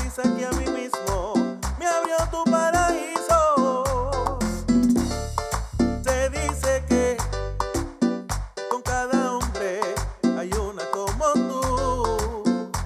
sonrisa que a mí mismo me abrió tu paraíso. Se dice que con cada hombre hay una como tú,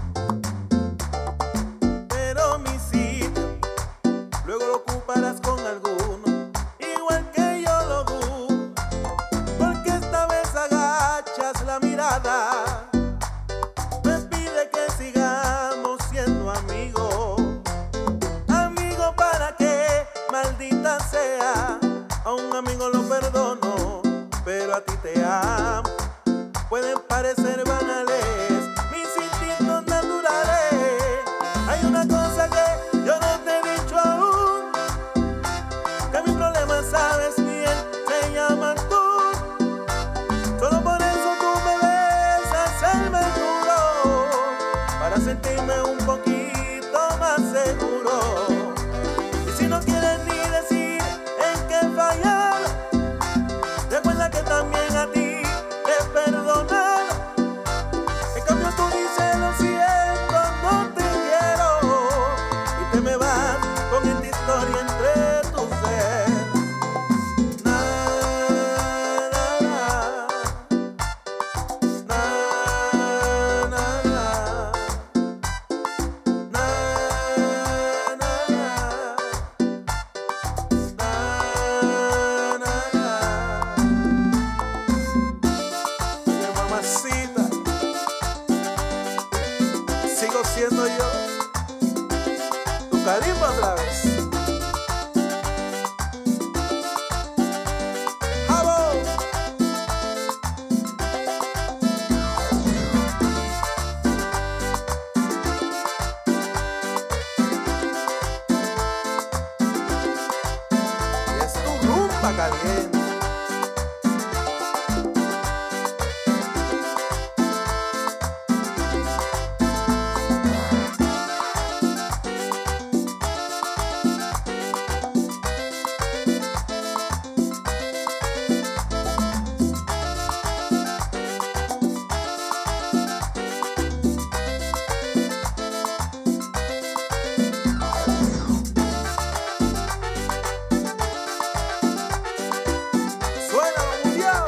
pero mi sitio luego lo ocuparás con alguno, igual que yo lo dudo, porque esta vez agachas la mirada, me pide que sigamos siendo amigos. Amigo, ¿para qué? Maldita sea, a un amigo lo perdono, pero a ti te amo. Pueden parecer banales mis instintos naturales. Hay una cosa que yo no te he dicho aún, que mi problema sabes bien, se llama tú. Solo por eso tú me ves hacerme duro, para sentirme un poquito más seguro. Y si no quieres ni decir en qué fallar, recuerda que también a ti te he perdonado. En cambio tú dices lo siento, no te quiero, y te me vas con esta historia entre tus dedos. Na, na, na. Na, na, na. Na, na, na. Na, na, na. Mi mamacita, sigo siendo yo, tu carisma otra vez. ¡Jabo! Y es tu rumba caliente. Suena lo mundial.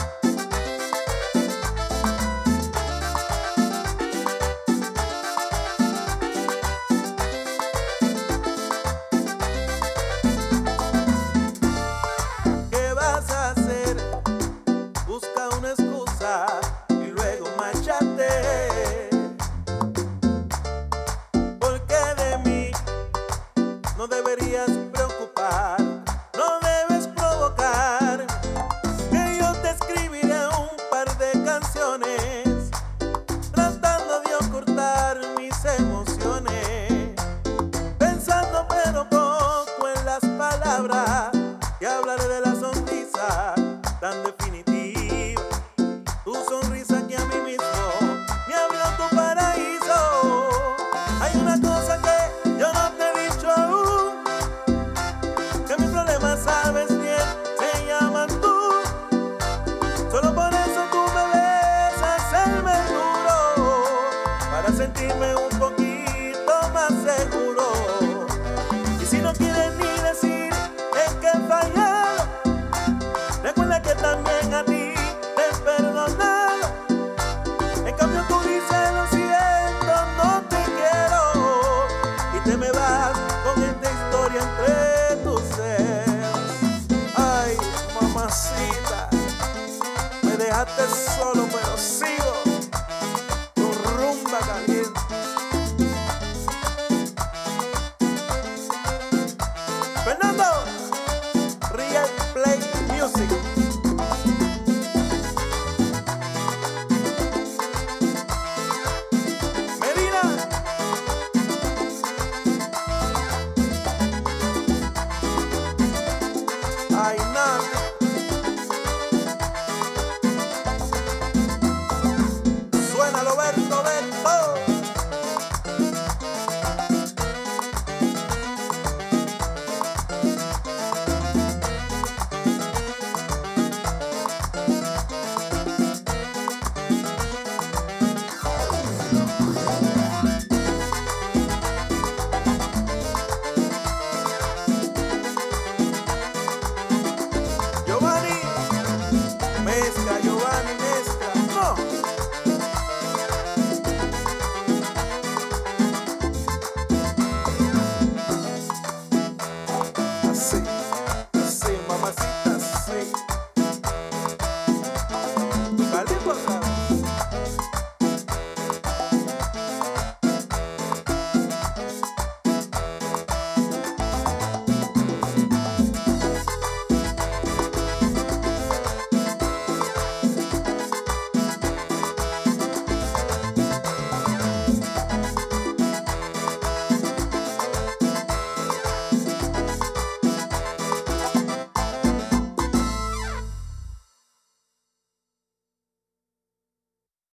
¿Qué vas a hacer? Busca una excusa y luego márchate, porque de mí no deberías preocupar, no debes provocar, que yo te escribiré un par de canciones, tratando de ocultar mis emociones, pensando pero poco en las palabras, y hablaré de la sonrisa tan definitiva, tu sonrisa que a mí mismo me abrió tu paraíso. Hay una cosa que yo no te he dicho aún, que mi problema sabes bien, se llama tú. Solo por eso tú me ves hacerme duro, para sentirme un poquito más seguro. Y si no quieres ni decir en qué he fallado, recuerda que también a ti te he perdonado. En cambio tú dices lo siento, no te quiero, y te me vas con esta historia entre tus dedos. Ay, mamacita, me dejaste solo pero sí